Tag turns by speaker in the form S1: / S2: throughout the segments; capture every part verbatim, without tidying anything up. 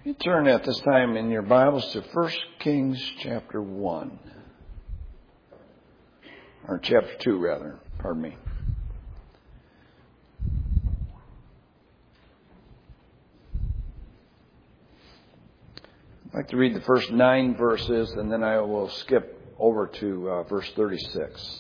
S1: You turn at this time in your Bibles to First Kings chapter one. Or chapter two, rather. Pardon me. I'd like to read the first nine verses, and then I will skip over to uh, verse thirty-six.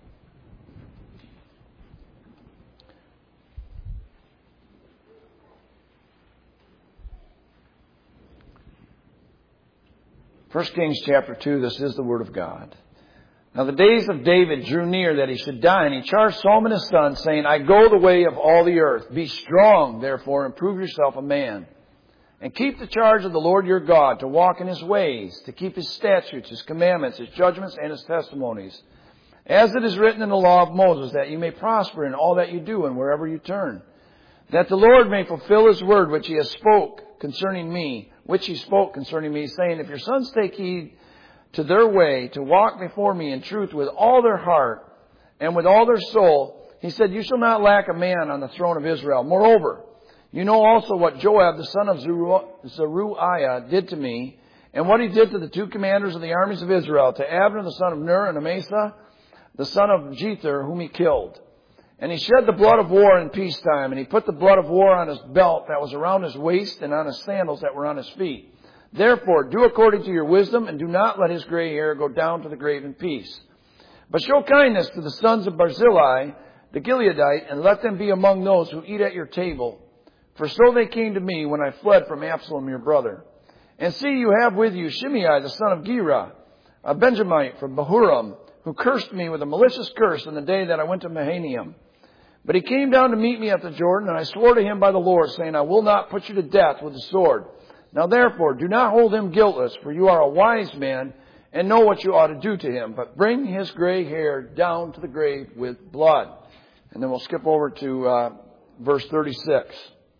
S1: First Kings chapter two, this is the Word of God. Now the days of David drew near that he should die, and he charged Solomon his son, saying, I go the way of all the earth. Be strong, therefore, and prove yourself a man. And keep the charge of the Lord your God, to walk in his ways, to keep his statutes, his commandments, his judgments, and his testimonies. As it is written in the law of Moses, that you may prosper in all that you do and wherever you turn. That the Lord may fulfill his word which he has spoke concerning me, which he spoke concerning me, saying, If your sons take heed to their way, to walk before me in truth with all their heart and with all their soul, he said, You shall not lack a man on the throne of Israel. Moreover, you know also what Joab, the son of Zeruiah, did to me, and what he did to the two commanders of the armies of Israel, to Abner, the son of Ner, and Amasa, the son of Jether, whom he killed. And he shed the blood of war in peacetime, and he put the blood of war on his belt that was around his waist and on his sandals that were on his feet. Therefore, do according to your wisdom, and do not let his gray hair go down to the grave in peace. But show kindness to the sons of Barzillai, the Gileadite, and let them be among those who eat at your table. For so they came to me when I fled from Absalom your brother. And see, you have with you Shimei, the son of Gera, a Benjamite from Bahurim, who cursed me with a malicious curse in the day that I went to Mahanaim. But he came down to meet me at the Jordan, and I swore to him by the Lord, saying, I will not put you to death with the sword. Now therefore, do not hold him guiltless, for you are a wise man, and know what you ought to do to him. But bring his gray hair down to the grave with blood. And then we'll skip over to uh, verse thirty-six.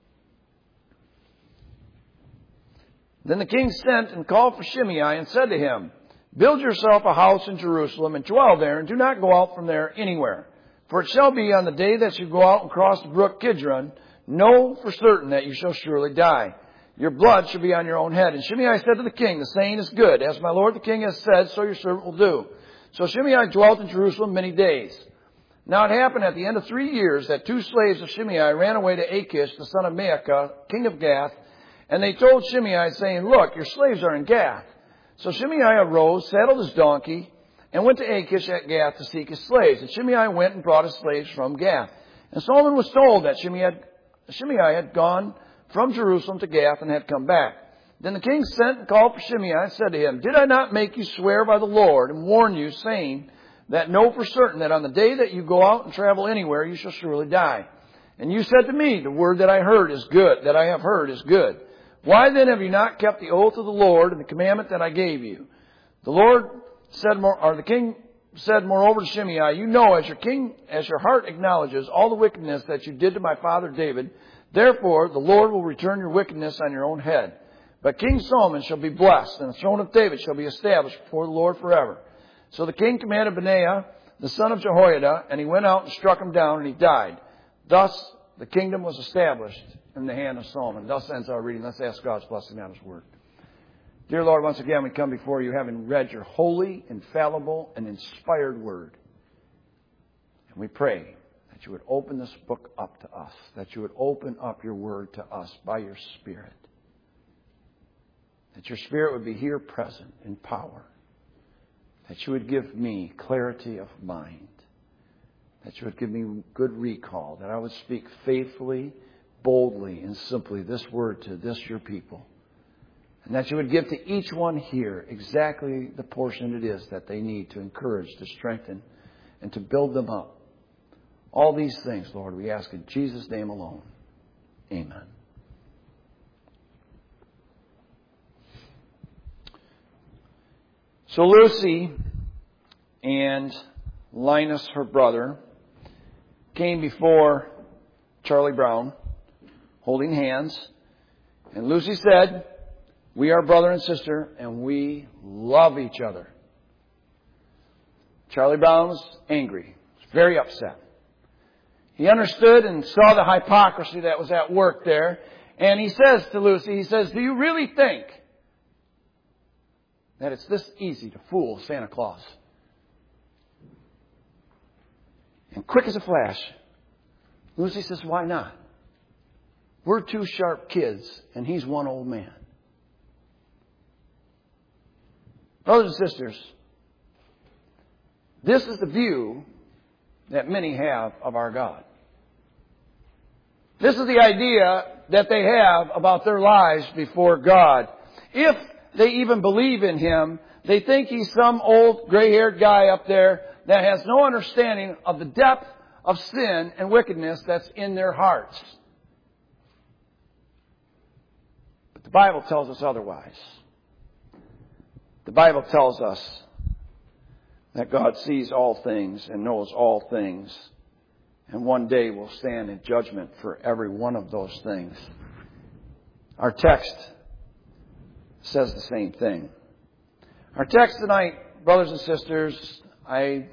S1: Then the king sent and called for Shimei, and said to him, Build yourself a house in Jerusalem, and dwell there, and do not go out from there anywhere. For it shall be on the day that you go out and cross the brook Kidron, know for certain that you shall surely die. Your blood shall be on your own head. And Shimei said to the king, The saying is good. As my lord the king has said, so your servant will do. So Shimei dwelt in Jerusalem many days. Now it happened at the end of three years that two slaves of Shimei ran away to Achish, the son of Maacah, king of Gath. And they told Shimei, saying, Look, your slaves are in Gath. So Shimei arose, saddled his donkey, and went to Achish at Gath to seek his slaves. And Shimei went and brought his slaves from Gath. And Solomon was told that Shimei had, Shimei had gone from Jerusalem to Gath and had come back. Then the king sent and called for Shimei and said to him, Did I not make you swear by the Lord and warn you, saying that know for certain that on the day that you go out and travel anywhere, you shall surely die? And you said to me, The word that I heard is good, that I have heard is good. Why then have you not kept the oath of the Lord and the commandment that I gave you? The Lord said, more, or the king said moreover to Shimei, You know, as your king, as your heart acknowledges all the wickedness that you did to my father David, therefore the Lord will return your wickedness on your own head. But King Solomon shall be blessed, and the throne of David shall be established before the Lord forever. So the king commanded Benaiah, the son of Jehoiada, and he went out and struck him down, and he died. Thus the kingdom was established in the hand of Solomon. Thus ends our reading. Let's ask God's blessing on his word. Dear Lord, once again we come before you having read your holy, infallible, and inspired word. And we pray that you would open this book up to us, that you would open up your word to us by your Spirit. That your Spirit would be here present in power. That you would give me clarity of mind. That you would give me good recall. That I would speak faithfully, boldly, and simply this word to this your people. And that you would give to each one here exactly the portion it is that they need to encourage, to strengthen, and to build them up. All these things, Lord, we ask in Jesus' name alone. Amen. So Lucy and Linus, her brother, came before Charlie Brown, holding hands. And Lucy said, We are brother and sister, and we love each other. Charlie Brown was angry, was very upset. He understood and saw the hypocrisy that was at work there. And he says to Lucy, he says, do you really think that it's this easy to fool Santa Claus? And quick as a flash, Lucy says, why not? We're two sharp kids, and he's one old man. Brothers and sisters, this is the view that many have of our God. This is the idea that they have about their lives before God. If they even believe in Him, they think He's some old gray-haired guy up there that has no understanding of the depth of sin and wickedness that's in their hearts. But the Bible tells us otherwise. The Bible tells us that God sees all things and knows all things, and one day will stand in judgment for every one of those things. Our text says the same thing. Our text tonight, brothers and sisters, I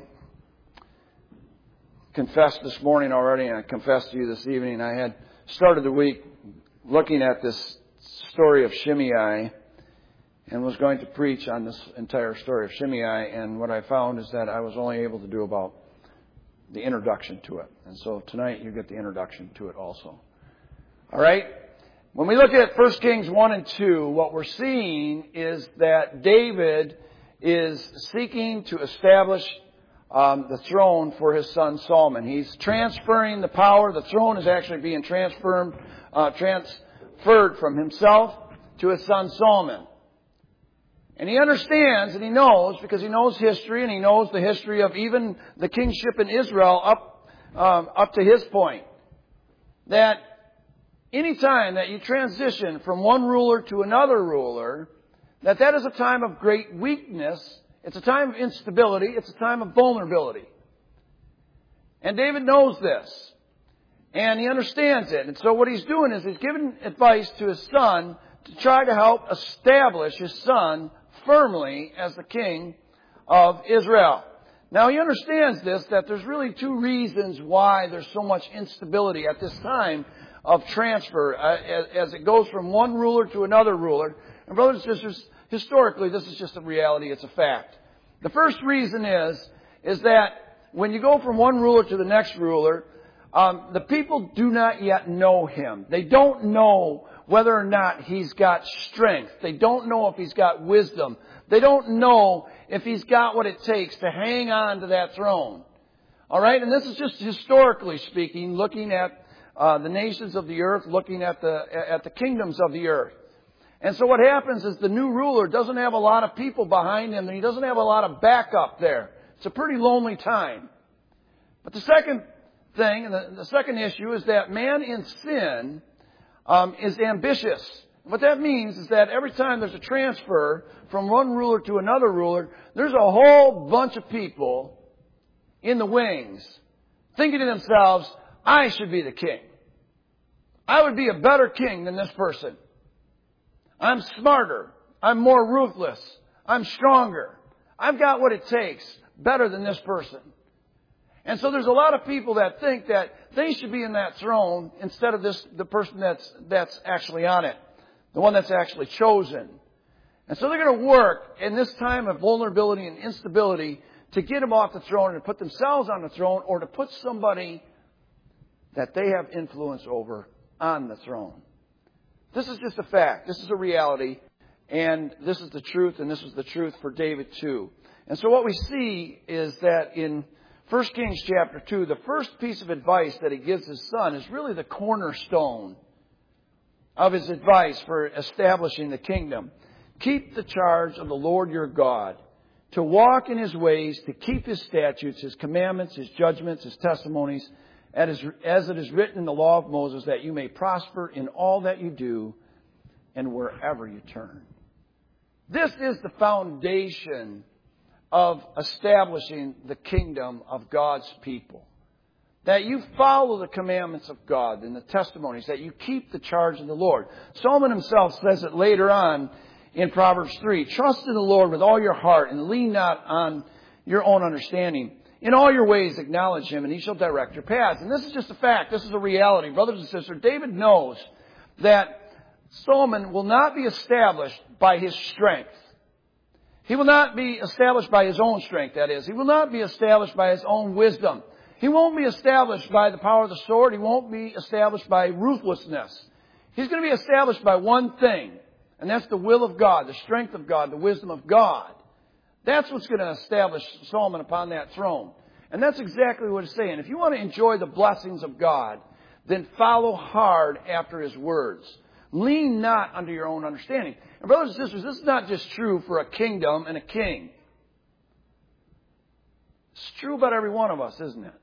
S1: confessed this morning already, and I confessed to you this evening. I had started the week looking at this story of Shimei and was going to preach on this entire story of Shimei, and what I found is that I was only able to do about the introduction to it. And so tonight you get the introduction to it also. All right? When we look at First Kings one and two, what we're seeing is that David is seeking to establish um, the throne for his son Solomon. He's transferring the power. The throne is actually being transferred, uh, transferred from himself to his son Solomon. And he understands and he knows, because he knows history and he knows the history of even the kingship in Israel up, um, up to his point, that any time that you transition from one ruler to another ruler, that that is a time of great weakness. It's a time of instability. It's a time of vulnerability. And David knows this. And he understands it. And so what he's doing is he's giving advice to his son to try to help establish his son firmly as the king of Israel. Now he understands this, that there's really two reasons why there's so much instability at this time of transfer uh, as, as it goes from one ruler to another ruler. And brothers and sisters, historically this is just a reality, it's a fact. The first reason is, is that when you go from one ruler to the next ruler, um, the people do not yet know him. They don't know whether or not he's got strength. They don't know if he's got wisdom. They don't know if he's got what it takes to hang on to that throne. All right? And this is just historically speaking, looking at uh, the nations of the earth, looking at the at the kingdoms of the earth. And so what happens is the new ruler doesn't have a lot of people behind him, and he doesn't have a lot of backup there. It's a pretty lonely time. But the second thing, and the, the second issue, is that man in sin Um, is ambitious. What that means is that every time there's a transfer from one ruler to another ruler, there's a whole bunch of people in the wings thinking to themselves, I should be the king. I would be a better king than this person. I'm smarter. I'm more ruthless. I'm stronger. I've got what it takes better than this person. And so there's a lot of people that think that they should be in that throne instead of this, the person that's, that's actually on it. The one that's actually chosen. And so they're going to work in this time of vulnerability and instability to get them off the throne and to put themselves on the throne, or to put somebody that they have influence over on the throne. This is just a fact. This is a reality. And this is the truth, and this is the truth for David too. And so what we see is that in First Kings chapter two, the first piece of advice that he gives his son is really the cornerstone of his advice for establishing the kingdom. Keep the charge of the Lord your God, to walk in his ways, to keep his statutes, his commandments, his judgments, his testimonies, as it is written in the law of Moses, that you may prosper in all that you do and wherever you turn. This is the foundation of establishing the kingdom of God's people. That you follow the commandments of God and the testimonies, that you keep the charge of the Lord. Solomon himself says it later on in Proverbs three. Trust in the Lord with all your heart and lean not on your own understanding. In all your ways acknowledge him and he shall direct your paths. And this is just a fact. This is a reality. Brothers and sisters, David knows that Solomon will not be established by his strength. He will not be established by his own strength, that is. He will not be established by his own wisdom. He won't be established by the power of the sword. He won't be established by ruthlessness. He's going to be established by one thing, and that's the will of God, the strength of God, the wisdom of God. That's what's going to establish Solomon upon that throne. And that's exactly what it's saying. If you want to enjoy the blessings of God, then follow hard after His words. Lean not unto your own understanding. And brothers and sisters, this is not just true for a kingdom and a king. It's true about every one of us, isn't it?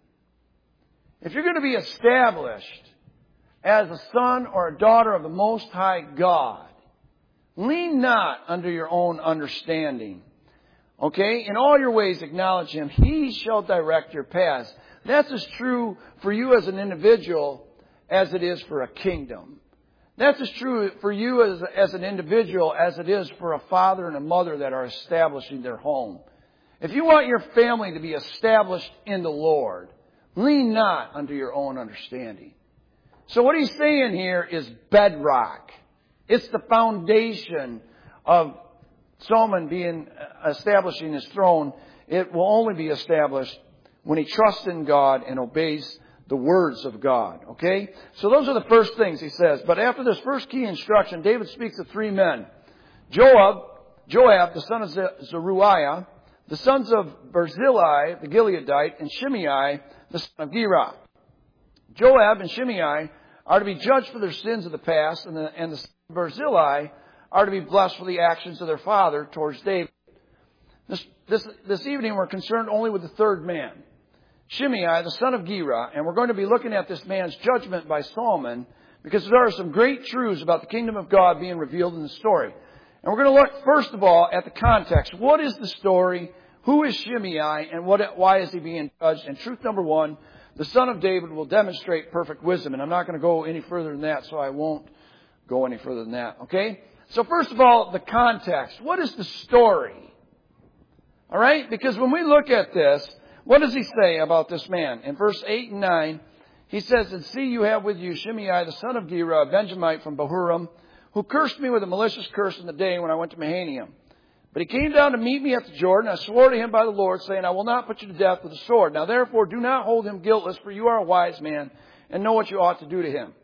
S1: If you're going to be established as a son or a daughter of the Most High God, lean not unto your own understanding. Okay? In all your ways acknowledge Him. He shall direct your paths. That's as true for you as an individual as it is for a kingdom. That's as true for you as, as an individual as it is for a father and a mother that are establishing their home. If you want your family to be established in the Lord, lean not unto your own understanding. So what he's saying here is bedrock. It's the foundation of Solomon being establishing his throne. It will only be established when he trusts in God and obeys the words of God. Okay? So those are the first things he says. But after this first key instruction, David speaks of three men. Joab, Joab, the son of Zeruiah, the sons of Barzillai, the Gileadite, and Shimei, the son of Gera. Joab and Shimei are to be judged for their sins of the past, and the, and the sons of Barzillai are to be blessed for the actions of their father towards David. This, this, this evening we're concerned only with the third man, Shimei, the son of Gera, and we're going to be looking at this man's judgment by Solomon because there are some great truths about the kingdom of God being revealed in the story. And we're going to look, first of all, at the context. What is the story? Who is Shimei? And what, why is he being judged? And truth number one, the son of David will demonstrate perfect wisdom. And I'm not going to go any further than that, so I won't go any further than that. Okay? So first of all, the context. What is the story? All right? Because when we look at this, what does he say about this man? In verse eight and nine, he says, "And see, you have with you Shimei, the son of Gera, a Benjamite from Bahurim, who cursed me with a malicious curse in the day when I went to Mahanaim. But he came down to meet me at the Jordan. I swore to him by the Lord, saying, I will not put you to death with a sword. Now therefore do not hold him guiltless, for you are a wise man, and know what you ought to do to him.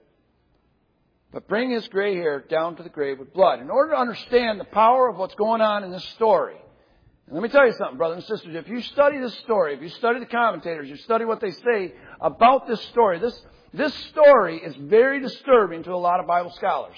S1: But bring his gray hair down to the grave with blood." In order to understand the power of what's going on in this story, and let me tell you something, brothers and sisters, if you study this story, if you study the commentators, you study what they say about this story, this, this story is very disturbing to a lot of Bible scholars.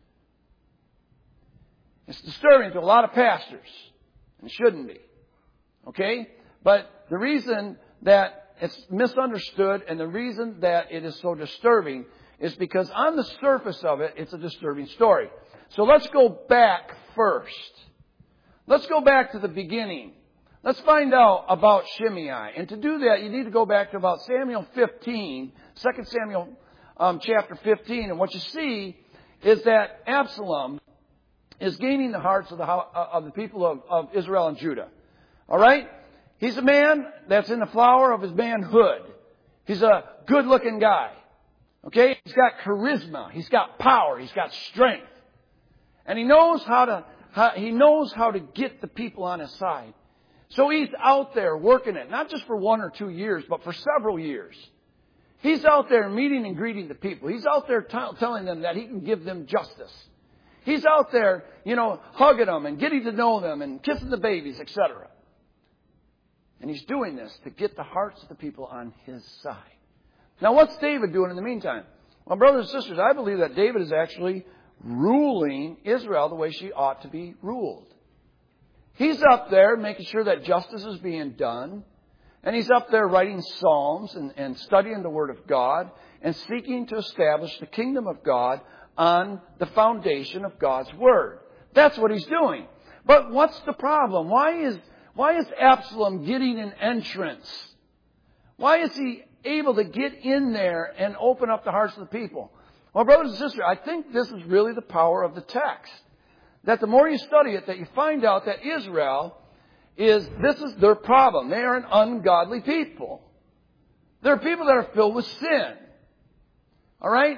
S1: It's disturbing to a lot of pastors. And it shouldn't be. Okay? But the reason that it's misunderstood and the reason that it is so disturbing is because on the surface of it, it's a disturbing story. So let's go back first. Let's go back to the beginning. Let's find out about Shimei. And to do that, you need to go back to about Samuel fifteen, Second Samuel um, chapter fifteen. And what you see is that Absalom is gaining the hearts of the, of the people of, of Israel and Judah. All right? He's a man that's in the flower of his manhood. He's a good-looking guy. Okay? He's got charisma. He's got power. He's got strength. And he knows how to, how, he knows how to get the people on his side. So he's out there working it, not just for one or two years, but for several years. He's out there meeting and greeting the people. He's out there t- telling them that he can give them justice. He's out there, you know, hugging them and getting to know them and kissing the babies, et cetera. And he's doing this to get the hearts of the people on his side. Now, what's David doing in the meantime? Well, brothers and sisters, I believe that David is actually ruling Israel the way she ought to be ruled. He's up there making sure that justice is being done. And he's up there writing psalms and, and studying the Word of God and seeking to establish the kingdom of God on the foundation of God's Word. That's what he's doing. But what's the problem? Why is, why is Absalom getting an entrance? Why is he able to get in there and open up the hearts of the people? Well, brothers and sisters, I think this is really the power of the text. That the more you study it, that you find out that Israel is, this is their problem. They are an ungodly people. They're people that are filled with sin. All right?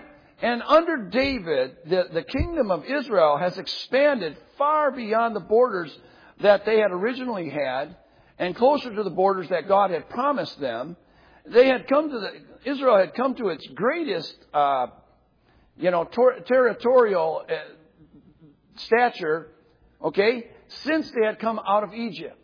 S1: And under David, the, the kingdom of Israel has expanded far beyond the borders that they had originally had and closer to the borders that God had promised them. They had come to the, Israel had come to its greatest, uh, you know, ter- territorial uh, stature, okay, since they had come out of Egypt.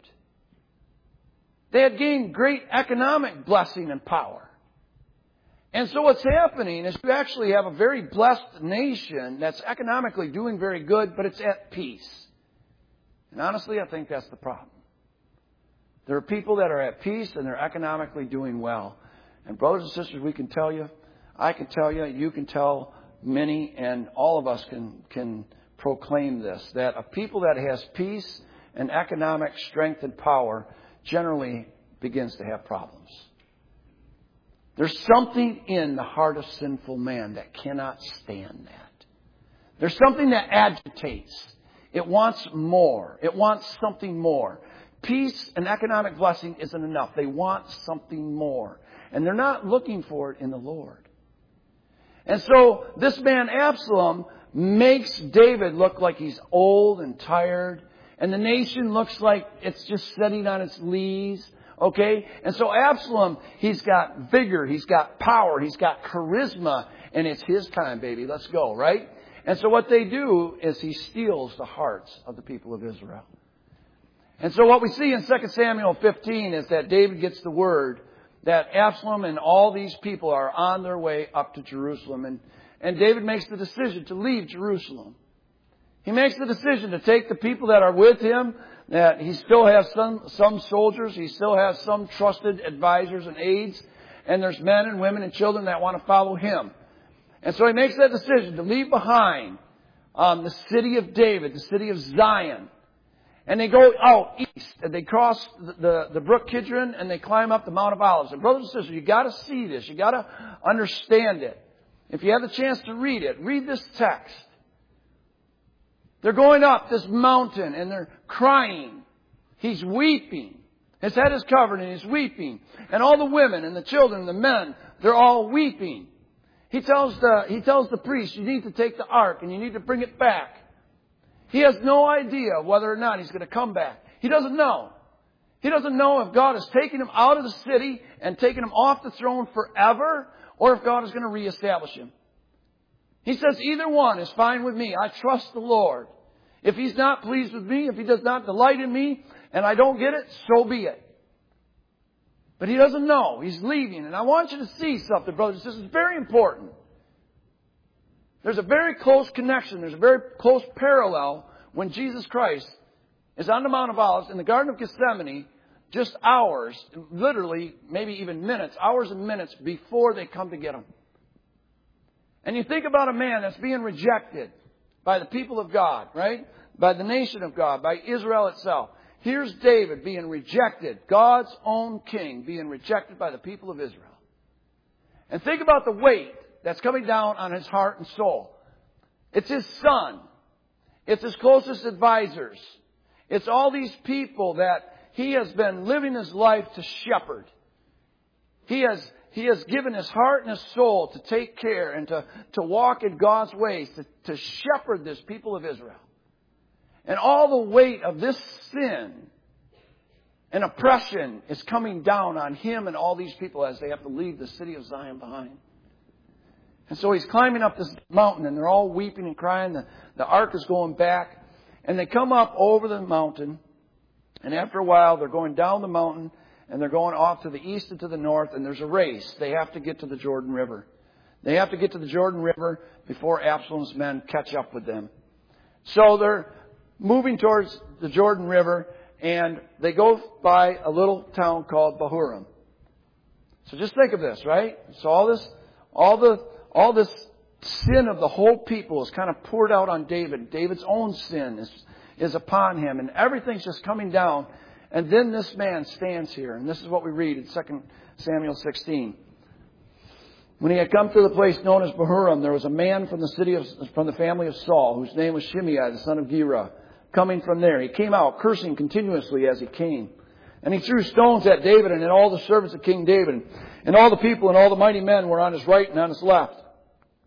S1: They had gained great economic blessing and power. And so what's happening is you actually have a very blessed nation that's economically doing very good, but it's at peace. And honestly, I think that's the problem. There are people that are at peace and they're economically doing well. And brothers and sisters, we can tell you, I can tell you, you can tell many, and all of us can, can proclaim this, that a people that has peace and economic strength and power generally begins to have problems. There's something in the heart of sinful man that cannot stand that. There's something that agitates. It wants more. It wants something more. Peace and economic blessing isn't enough. They want something more. And they're not looking for it in the Lord. And so this man Absalom makes David look like he's old and tired. And the nation looks like it's just sitting on its lees. Okay? And so Absalom, he's got vigor, he's got power, he's got charisma, and it's his time, baby. Let's go, right? And so what they do is he steals the hearts of the people of Israel. And so what we see in Second Samuel fifteen is that David gets the word that Absalom and all these people are on their way up to Jerusalem. And, and David makes the decision to leave Jerusalem. He makes the decision to take the people that are with him, that he still has some, some soldiers, he still has some trusted advisors and aides, and there's men and women and children that want to follow him. And so he makes that decision to leave behind um, the city of David, the city of Zion. And they go out east, and they cross the, the, the brook Kidron, and they climb up the Mount of Olives. And brothers and sisters, you got to see this. You got to understand it. If you have the chance to read it, read this text. They're going up this mountain and they're crying. He's weeping. His head is covered and he's weeping. And all the women and the children and the men, they're all weeping. He tells the, he tells the priest, you need to take the ark and you need to bring it back. He has no idea whether or not he's going to come back. He doesn't know. He doesn't know if God has taken him out of the city and taken him off the throne forever, or if God is going to reestablish him. He says, either one is fine with me. I trust the Lord. If He's not pleased with me, if He does not delight in me, and I don't get it, so be it. But he doesn't know. He's leaving. And I want you to see something, brothers. This is very important. There's a very close connection. There's a very close parallel when Jesus Christ is on the Mount of Olives in the Garden of Gethsemane, just hours, literally, maybe even minutes, hours and minutes before they come to get Him. And you think about a man that's being rejected by the people of God, right? By the nation of God, by Israel itself. Here's David being rejected, God's own king being rejected by the people of Israel. And think about the weight that's coming down on his heart and soul. It's his son. It's his closest advisors. It's all these people that he has been living his life to shepherd. He has He has given his heart and his soul to take care and to, to walk in God's ways, to, to shepherd this people of Israel. And all the weight of this sin and oppression is coming down on him and all these people as they have to leave the city of Zion behind. And so he's climbing up this mountain and they're all weeping and crying. The, the ark is going back. And they come up over the mountain. And after a while, they're going down the mountain. And they're going off to the east and to the north, and there's a race. They have to get to the Jordan River. They have to get to the Jordan River before Absalom's men catch up with them. So they're moving towards the Jordan River, and they go by a little town called Bahurim. So just think of this, right? So all this, all the, all this sin of the whole people is kind of poured out on David. David's own sin is, is upon him, and everything's just coming down. And then this man stands here, and this is what we read in Second Samuel sixteen. When he had come to the place known as Bahurim, there was a man from the city of, from the family of Saul, whose name was Shimei, the son of Gera, coming from there. He came out cursing continuously as he came. And he threw stones at David and at all the servants of King David. And all the people and all the mighty men were on his right and on his left.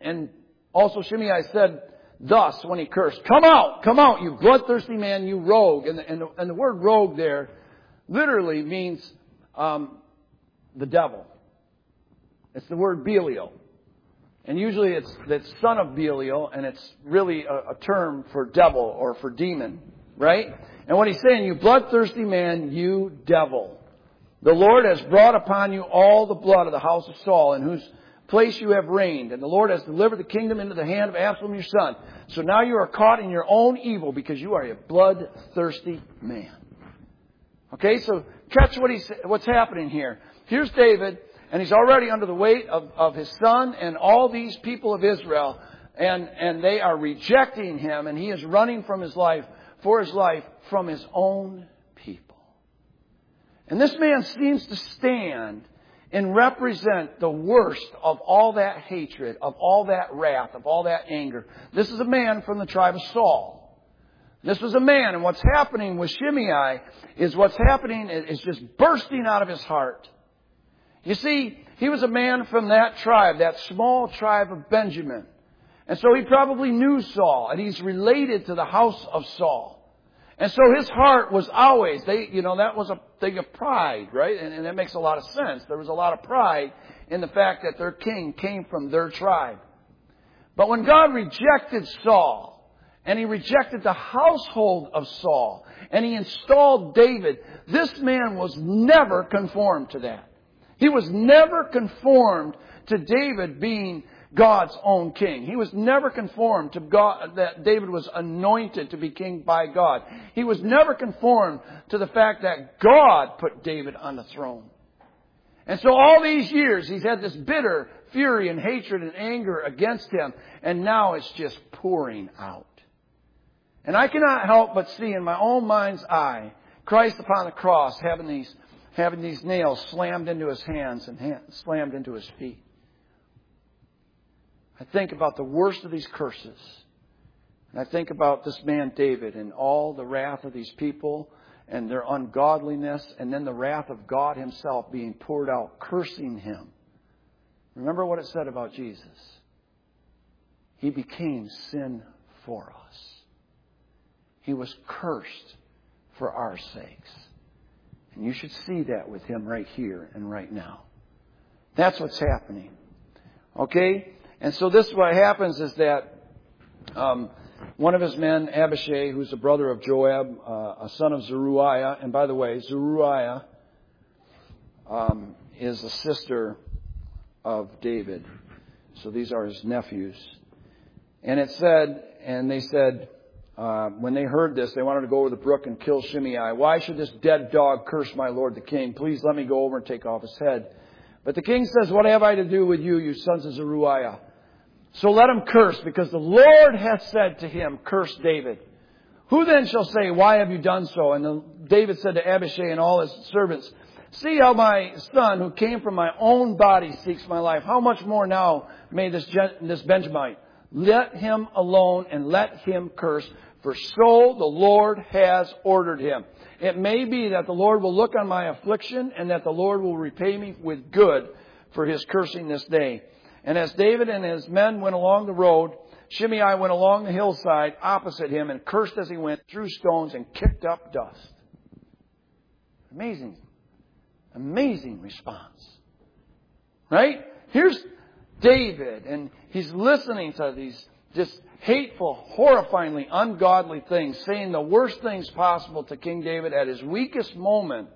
S1: and also Shimei said thus when he cursed, "Come out, come out, you bloodthirsty man, you rogue." And the, and the, and the word rogue there literally means um, the devil. It's the word Belial. And usually it's the son of Belial, and it's really a, a term for devil or for demon, right? And what he's saying, "You bloodthirsty man, you devil. The Lord has brought upon you all the blood of the house of Saul, in whose place you have reigned. And the Lord has delivered the kingdom into the hand of Absalom your son. So now you are caught in your own evil, because you are a bloodthirsty man." Okay, so catch what he's, what's happening here. Here's David, and he's already under the weight of, of his son and all these people of Israel. And, and they are rejecting him, and he is running from his life, for his life, from his own people. And this man seems to stand and represent the worst of all that hatred, of all that wrath, of all that anger. This is a man from the tribe of Saul. This was a man, and what's happening with Shimei is what's happening is just bursting out of his heart. You see, he was a man from that tribe, that small tribe of Benjamin. And so he probably knew Saul, and he's related to the house of Saul. And so his heart was always, they, you know, that was a thing of pride, right? And, and that makes a lot of sense. There was a lot of pride in the fact that their king came from their tribe. But when God rejected Saul, and he rejected the household of Saul, and he installed David, this man was never conformed to that. He was never conformed to David being God's own king. He was never conformed to God, that David was anointed to be king by God. He was never conformed to the fact that God put David on the throne. And so all these years, he's had this bitter fury and hatred and anger against him. And now it's just pouring out. And I cannot help but see in my own mind's eye, Christ upon the cross having these, having these nails slammed into his hands and hand, slammed into his feet. I think about the worst of these curses. And I think about this man David and all the wrath of these people and their ungodliness, and then the wrath of God himself being poured out, cursing him. Remember what it said about Jesus. He became sin for us. He was cursed for our sakes. And you should see that with him right here and right now. That's what's happening. Okay? And so this, what happens is that um, one of his men, Abishai, who's the brother of Joab, uh, a son of Zeruiah, and by the way, Zeruiah um, is a sister of David. So these are his nephews. And it said, and they said, uh, when they heard this, they wanted to go over the brook and kill Shimei. "Why should this dead dog curse my lord the king? Please let me go over and take off his head." But the king says, "What have I to do with you, you sons of Zeruiah? So let him curse, because the Lord hath said to him, curse David. Who then shall say, why have you done so?" And the, David said to Abishai and all his servants, "See how my son, who came from my own body, seeks my life. How much more now may this, this Benjamite? Let him alone and let him curse, for so the Lord has ordered him. It may be that the Lord will look on my affliction, and that the Lord will repay me with good for his cursing this day." And as David and his men went along the road, Shimei went along the hillside opposite him and cursed as he went, threw stones, and kicked up dust. Amazing, amazing response. Right? Here's David, and he's listening to these just hateful, horrifyingly ungodly things, saying the worst things possible to King David at his weakest moment.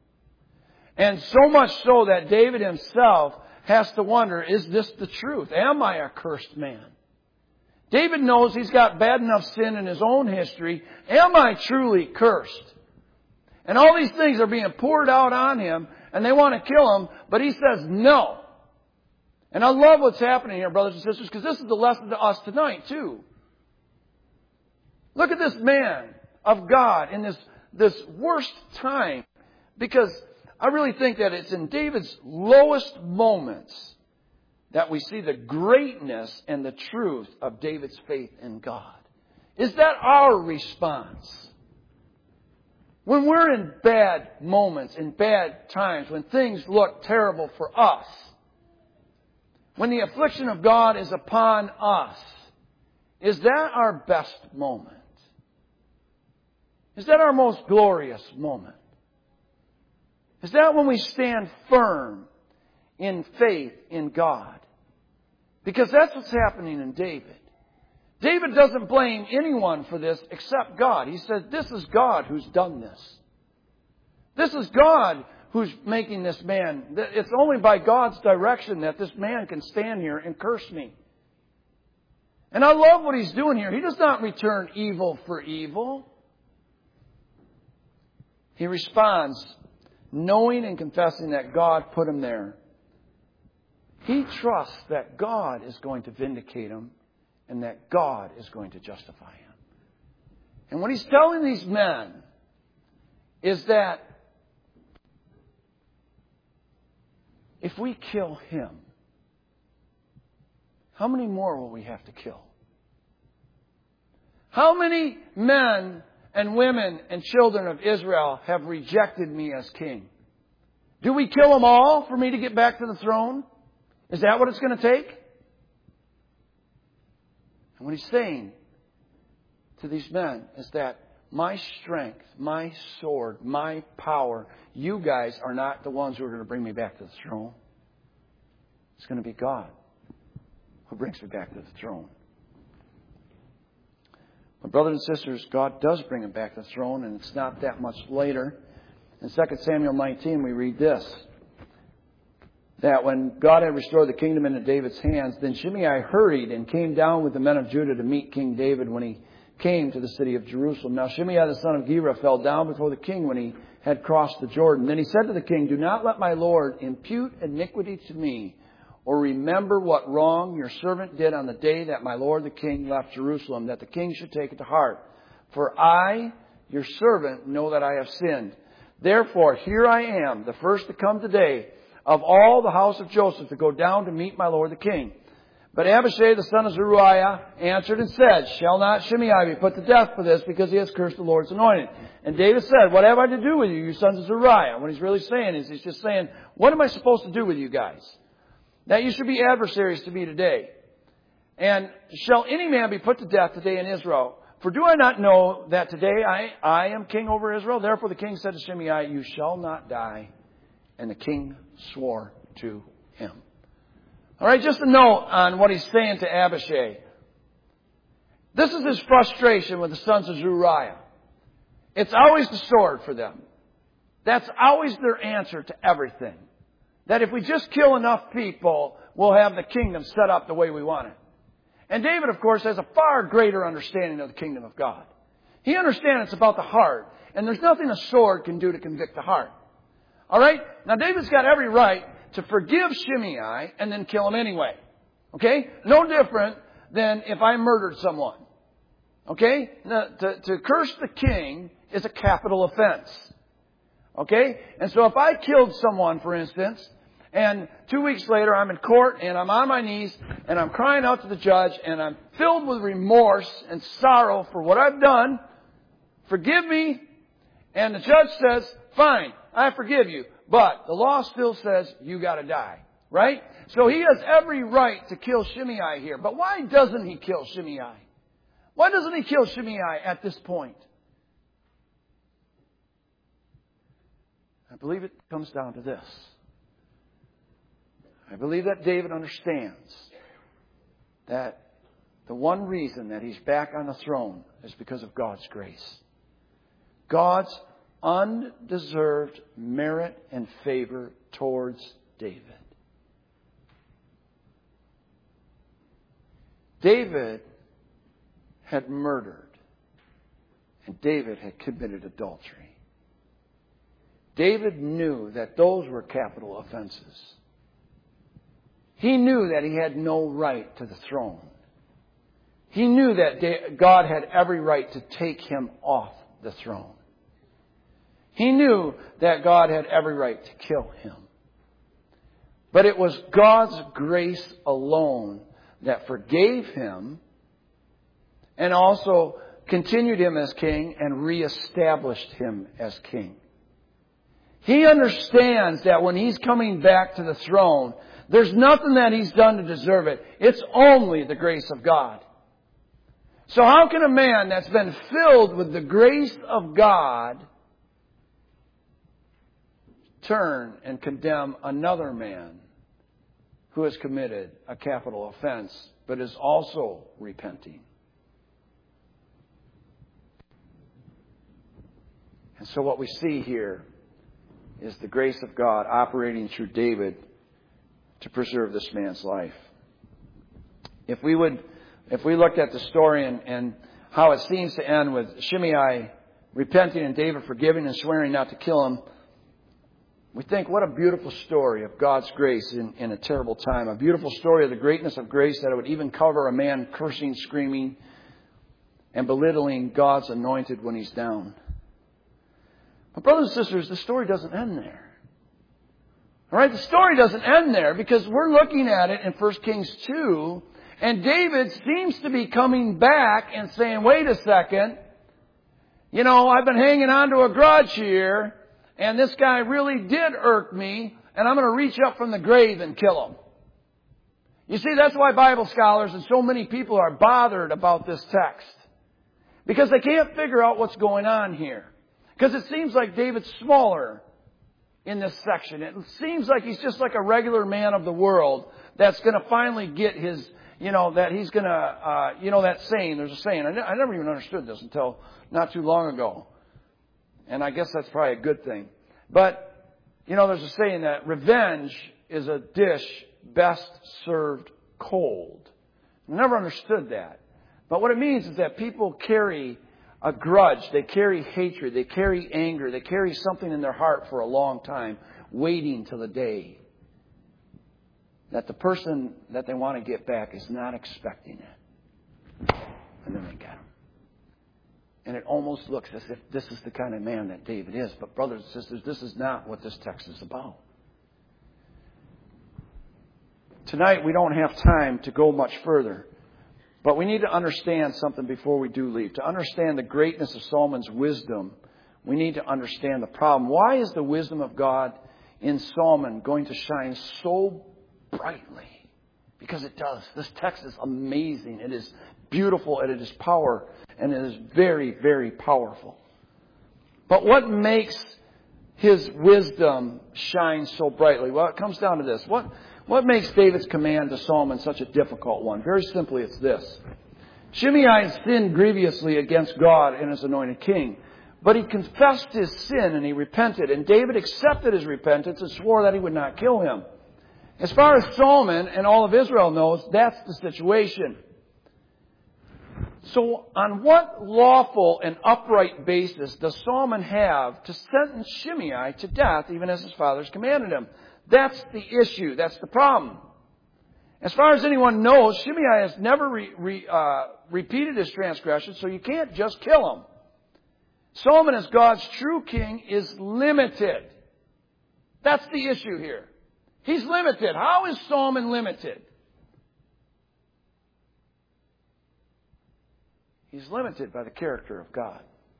S1: And so much so that David himself has to wonder, is this the truth? Am I a cursed man? David knows he's got bad enough sin in his own history. Am I truly cursed? And all these things are being poured out on him, and they want to kill him, but he says no. And I love what's happening here, brothers and sisters, because this is the lesson to us tonight, too. Look at this man of God in this, this worst time, because I really think that it's in David's lowest moments that we see the greatness and the truth of David's faith in God. Is that our response? When we're in bad moments, in bad times, when things look terrible for us, when the affliction of God is upon us, is that our best moment? Is that our most glorious moment? Is that when we stand firm in faith in God? Because that's what's happening in David. David doesn't blame anyone for this except God. He says, this is God who's done this. This is God who's making this man. It's only by God's direction that this man can stand here and curse me. And I love what he's doing here. He does not return evil for evil. He responds, knowing and confessing that God put him there. He trusts that God is going to vindicate him and that God is going to justify him. And what he's telling these men is that if we kill him, how many more will we have to kill? How many men and women and children of Israel have rejected me as king? Do we kill them all for me to get back to the throne? Is that what it's going to take? And what he's saying to these men is that my strength, my sword, my power, you guys are not the ones who are going to bring me back to the throne. It's going to be God who brings me back to the throne. My brothers and sisters, God does bring him back to the throne, and it's not that much later. In Second Samuel nineteen, we read this, that when God had restored the kingdom into David's hands, then Shimei hurried and came down with the men of Judah to meet King David when he came to the city of Jerusalem. Now Shimei the son of Gera fell down before the king when he had crossed the Jordan. Then he said to the king, do not let my lord impute iniquity to me, or remember what wrong your servant did on the day that my lord the king left Jerusalem, that the king should take it to heart. For I, your servant, know that I have sinned. Therefore, here I am, the first to come today of all the house of Joseph to go down to meet my lord the king. But Abishai, the son of Zeruiah, answered and said, shall not Shimei be put to death for this, because he has cursed the Lord's anointed? And David said, what have I to do with you, you sons of Zeruiah? What he's really saying is, he's just saying, what am I supposed to do with you guys? That you should be adversaries to me today. And shall any man be put to death today in Israel? For do I not know that today I, I am king over Israel? Therefore the king said to Shimei, you shall not die. And the king swore to him. All right, just a note on what he's saying to Abishai. This is his frustration with the sons of Zeruiah. It's always the sword for them. That's always their answer to everything. That if we just kill enough people, we'll have the kingdom set up the way we want it. And David, of course, has a far greater understanding of the kingdom of God. He understands it's about the heart. And there's nothing a sword can do to convict the heart. All right? Now, David's got every right to forgive Shimei and then kill him anyway. Okay? No different than if I murdered someone. Okay? Now, to, to curse the king is a capital offense. Okay? And so if I killed someone, for instance, and two weeks later I'm in court and I'm on my knees and I'm crying out to the judge and I'm filled with remorse and sorrow for what I've done, forgive me, and the judge says, fine, I forgive you, but the law still says you gotta die. Right? So he has every right to kill Shimei here. But why doesn't he kill Shimei? Why doesn't he kill Shimei at this point? I believe it comes down to this. I believe that David understands that the one reason that he's back on the throne is because of God's grace. God's undeserved merit and favor towards David. David had murdered, and David had committed adultery. David knew that those were capital offenses. He knew that he had no right to the throne. He knew that God had every right to take him off the throne. He knew that God had every right to kill him. But it was God's grace alone that forgave him and also continued him as king and reestablished him as king. He understands that when he's coming back to the throne, There's nothing that he's done to deserve it. It's only the grace of God. So how can a man that's been filled with the grace of God turn and condemn another man who has committed a capital offense but is also repenting? And so what we see here is the grace of God operating through David to preserve this man's life. If we would, if we looked at the story and, and how it seems to end with Shimei repenting and David forgiving and swearing not to kill him, we think, what a beautiful story of God's grace in, in a terrible time. A beautiful story of the greatness of grace that it would even cover a man cursing, screaming, and belittling God's anointed when he's down. But brothers and sisters, the story doesn't end there. All right, the story doesn't end there because we're looking at it in First Kings two, and David seems to be coming back and saying, wait a second, you know, I've been hanging on to a grudge here, and this guy really did irk me, and I'm going to reach up from the grave and kill him. You see, that's why Bible scholars and so many people are bothered about this text. Because they can't figure out what's going on here. Because it seems like David's smaller in this section. It seems like he's just like a regular man of the world that's going to finally get his, you know, that he's going to, uh, you know, that saying, there's a saying. I, ne- I never even understood this until not too long ago. And I guess that's probably a good thing. But, you know, there's a saying that revenge is a dish best served cold. I never understood that. But what it means is that people carry a grudge, they carry hatred, they carry anger, they carry something in their heart for a long time, waiting till the day that the person that they want to get back is not expecting it. And then they get him. And it almost looks as if this is the kind of man that David is. But brothers and sisters, this is not what this text is about. Tonight we don't have time to go much further. But we need to understand something before we do leave. To understand the greatness of Solomon's wisdom, we need to understand the problem. Why is the wisdom of God in Solomon going to shine so brightly? Because it does. This text is amazing. It is beautiful and it is power. And it is very, very powerful. But what makes his wisdom shine so brightly? Well, it comes down to this. What What makes David's command to Solomon such a difficult one? Very simply, it's this. Shimei had sinned grievously against God and his anointed king. But he confessed his sin and he repented. And David accepted his repentance and swore that he would not kill him. As far as Solomon and all of Israel knows, that's the situation. So on what lawful and upright basis does Solomon have to sentence Shimei to death even as his fathers commanded him? That's the issue. That's the problem. As far as anyone knows, Shimei has never re, re, uh, repeated his transgression, so you can't just kill him. Solomon, as God's true king, is limited. That's the issue here. He's limited. How is Solomon limited? He's limited by the character of God.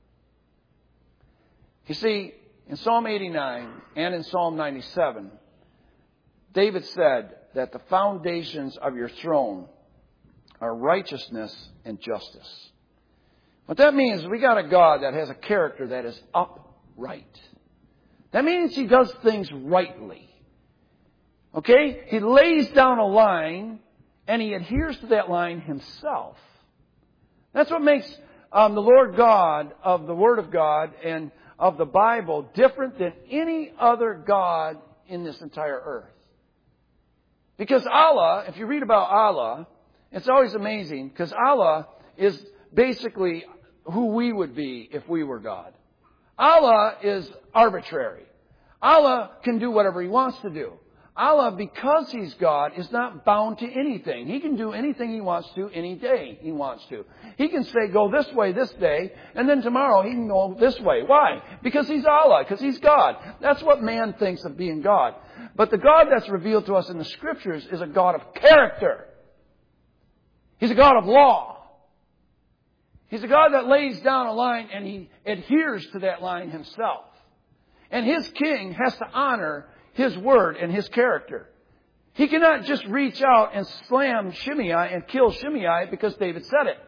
S1: You see, in Psalm eighty-nine and in Psalm ninety-seven, David said that the foundations of your throne are righteousness and justice. What that means is we got a God that has a character that is upright. That means he does things rightly. Okay? He lays down a line and he adheres to that line himself. That's what makes um, the Lord God of the Word of God and of the Bible different than any other God in this entire earth. Because Allah, if you read about Allah, it's always amazing because Allah is basically who we would be if we were God. Allah is arbitrary. Allah can do whatever He wants to do. Allah, because He's God, is not bound to anything. He can do anything He wants to any day He wants to. He can say, go this way this day, and then tomorrow He can go this way. Why? Because He's Allah, because He's God. That's what man thinks of being God. But the God that's revealed to us in the Scriptures is a God of character. He's a God of law. He's a God that lays down a line and He adheres to that line Himself. And His king has to honor His word and His character. He cannot just reach out and slam Shimei and kill Shimei because David said it.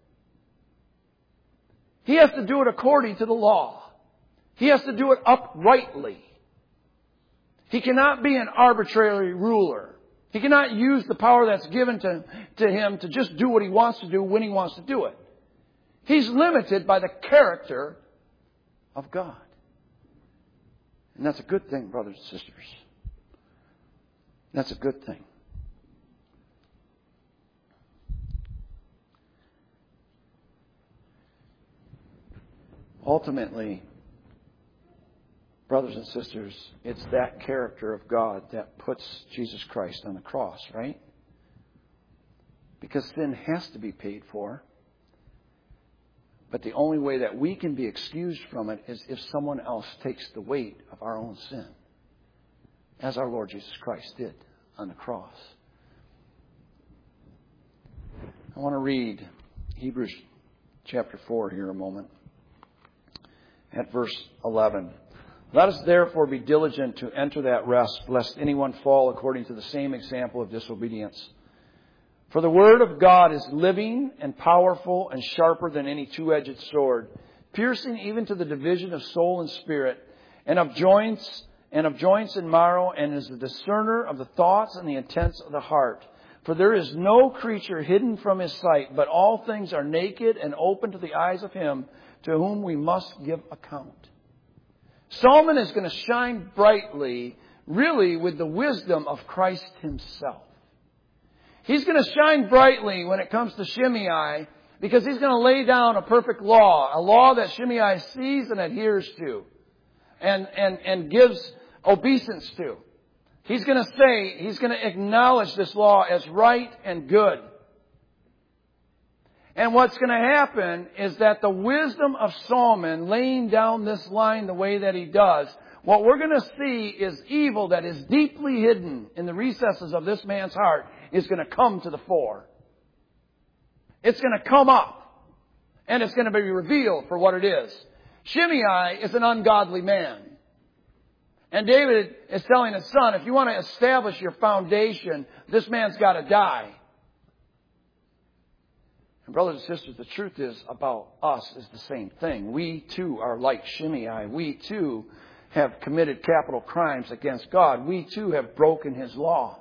S1: He has to do it according to the law. He has to do it uprightly. He cannot be an arbitrary ruler. He cannot use the power that's given to, to him to just do what he wants to do when he wants to do it. He's limited by the character of God. And that's a good thing, brothers and sisters. That's a good thing. Ultimately, brothers and sisters, it's that character of God that puts Jesus Christ on the cross, right? Because sin has to be paid for. But the only way that we can be excused from it is if someone else takes the weight of our own sin, as our Lord Jesus Christ did on the cross. I want to read Hebrews chapter four here a moment. At verse eleven. Let us therefore be diligent to enter that rest, lest anyone fall according to the same example of disobedience. For the word of God is living and powerful and sharper than any two-edged sword, piercing even to the division of soul and spirit, and of joints and of joints and marrow, and is the discerner of the thoughts and the intents of the heart. For there is no creature hidden from his sight, but all things are naked and open to the eyes of him to whom we must give account. Solomon is going to shine brightly, really, with the wisdom of Christ himself. He's going to shine brightly when it comes to Shimei, because he's going to lay down a perfect law, a law that Shimei sees and adheres to, and, and, and gives obeisance to. He's going to say, he's going to acknowledge this law as right and good. And what's going to happen is that the wisdom of Solomon laying down this line the way that he does, what we're going to see is evil that is deeply hidden in the recesses of this man's heart is going to come to the fore. It's going to come up, and it's going to be revealed for what it is. Shimei is an ungodly man. And David is telling his son, if you want to establish your foundation, this man's got to die. And brothers and sisters, the truth is about us is the same thing. We too are like Shimei. We too have committed capital crimes against God. We too have broken his law.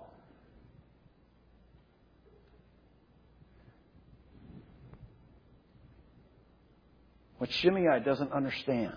S1: What Shimei doesn't understand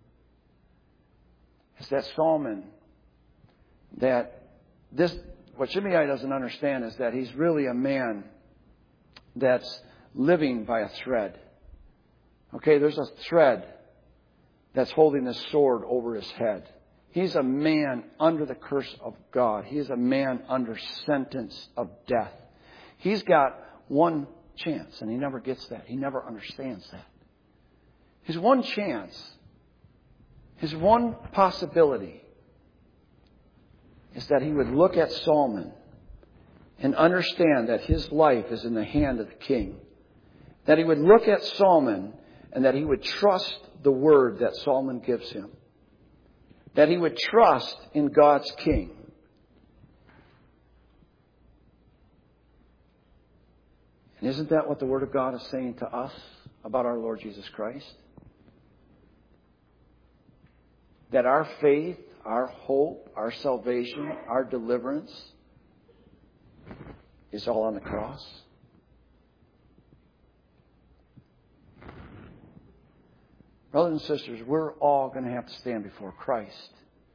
S1: is that Solomon, that this, what Shimei doesn't understand is that he's really a man that's living by a thread. Okay, there's a thread that's holding this sword over his head. He's a man under the curse of God. He's a man under sentence of death. He's got one chance, and he never gets that. He never understands that. His one chance, his one possibility is that he would look at Solomon and understand that his life is in the hand of the king. That he would look at Solomon and that he would trust the word that Solomon gives him. That he would trust in God's king. And isn't that what the word of God is saying to us about our Lord Jesus Christ? That our faith, our hope, our salvation, our deliverance is all on the cross. Brothers and sisters, we're all going to have to stand before Christ.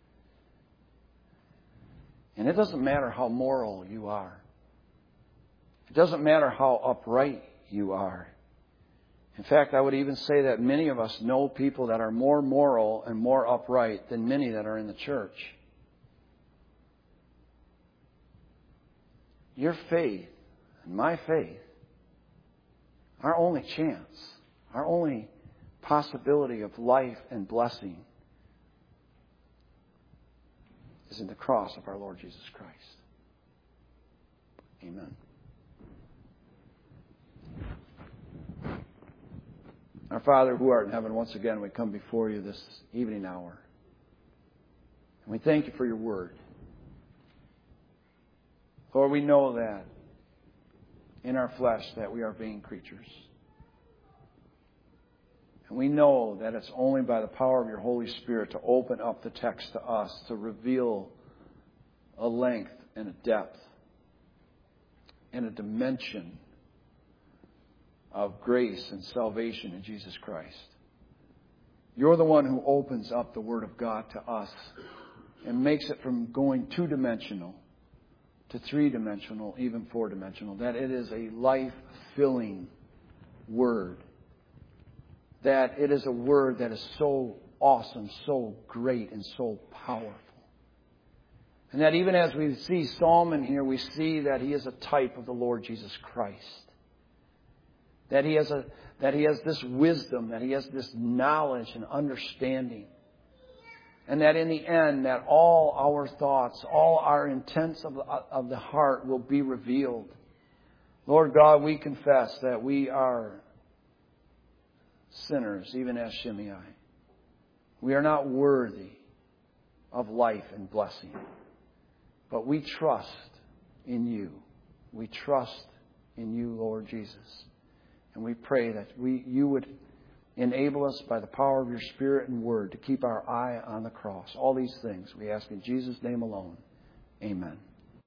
S1: And it doesn't matter how moral you are. It doesn't matter how upright you are. In fact, I would even say that many of us know people that are more moral and more upright than many that are in the church. Your faith and my faith, our only chance, our only possibility of life and blessing is in the cross of our Lord Jesus Christ. Amen. Our Father who art in heaven, once again we come before you this evening hour. And we thank you for your word. Lord, we know that in our flesh that we are vain creatures. And we know that it's only by the power of your Holy Spirit to open up the text to us, to reveal a length and a depth and a dimension of grace and salvation in Jesus Christ. You're the one who opens up the Word of God to us and makes it from going two-dimensional to three-dimensional, even four-dimensional. That it is a life-filling Word. That it is a Word that is so awesome, so great, and so powerful. And that even as we see Solomon here, we see that he is a type of the Lord Jesus Christ. That he has a that he has this wisdom, that he has this knowledge and understanding. And that in the end, that all our thoughts, all our intents of the, of the heart will be revealed. Lord God, we confess that we are sinners, even as Shimei. We are not worthy of life and blessing. But we trust in you. We trust in you, Lord Jesus. And we pray that we, you would enable us by the power of your Spirit and Word to keep our eye on the cross. All these things we ask in Jesus' name alone. Amen.